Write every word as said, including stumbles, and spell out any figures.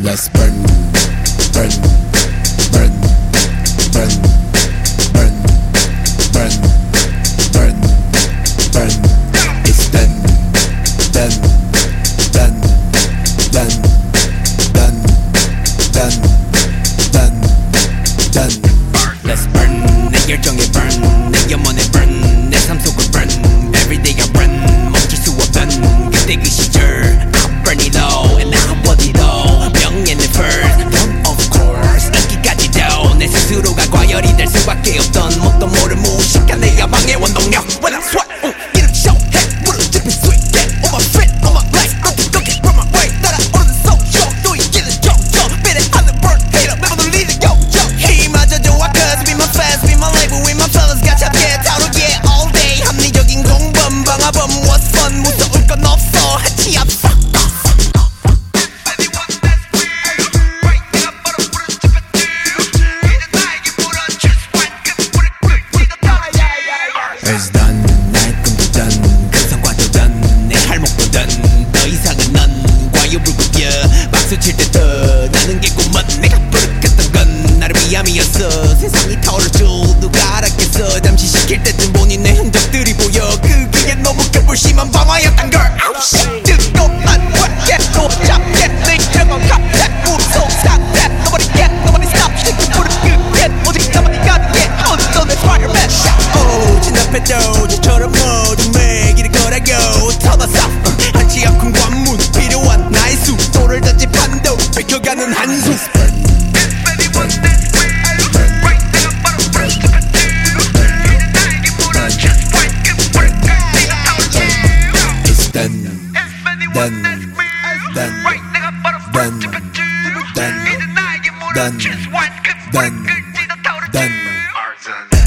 Let's burn, burn, burn, burn, burn, burn, burn, burn. It's done, done, done, done, done, done, done, done. Let's burn. 내 열정에 burn. 내 영혼에 burn. 내 삶 속을 burn. Everyday I run. 멈출 수 없던 그때 그 시절. I'm burning low and I'm body low. 명예는 first, one of course. 인기까지도 내 스스로가 과열이 될 수밖에 없던 뭣도 모를 무식한 내 야망의 원동력. When I sweat, uh, 이름 show해 무릎 짚인 sweet. Get on my feet, on my legs. Don't get from my way. 따라오르는 social. 또 이기는 정정. 비례 하는 burn hater. 매번 울리는 요정. 힘마저 좋아 cause be my fans, be my label, with my fellas. 같이 함께 타오르게 all day. 합리적인 공범, 방화범, what's fun. 무서울 건 없어. 해치 앞서. It's done. 나의 꿈도 done. 그 성과도 done. 내 할목도 done. 더 이상은 넌 과유불 급여. 박수 칠 때 더 나는 개꿈은 내가 부르겠던 건 나를 위함이었어. 세상이 타오를 줄 누가 알았겠어. 잠시 시킬 때쯤 본인의 흔적들이 보여. 그게 너무 겨울심한 방화였단 걸. 아우 shit. 뜨거운 왜 또 잡게 내 저건 갑자기 무서운 상태. Nobody get, nobody stop. 시kin 부른 끝에 오직 나만이 가능해. 어떤 내 fireman shot. 오 진압해도 저처럼 모둠에 길을 걸어요. 터너서 한치 앞큰 관문 필요한 나의 수도를 던지 판도 뺏겨가는 한숨. It's done, done, done, done, done, done, done, done.